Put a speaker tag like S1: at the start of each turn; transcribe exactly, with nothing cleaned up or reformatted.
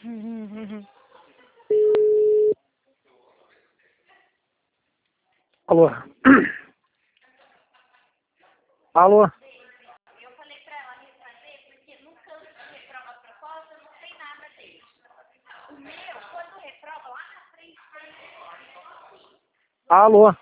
S1: Alô? Alô?
S2: Eu falei pra ela refazer, porque no campo de reprova proposta não tem nada dele. O meu, quando reprova lá na frente, tem.
S1: Alô?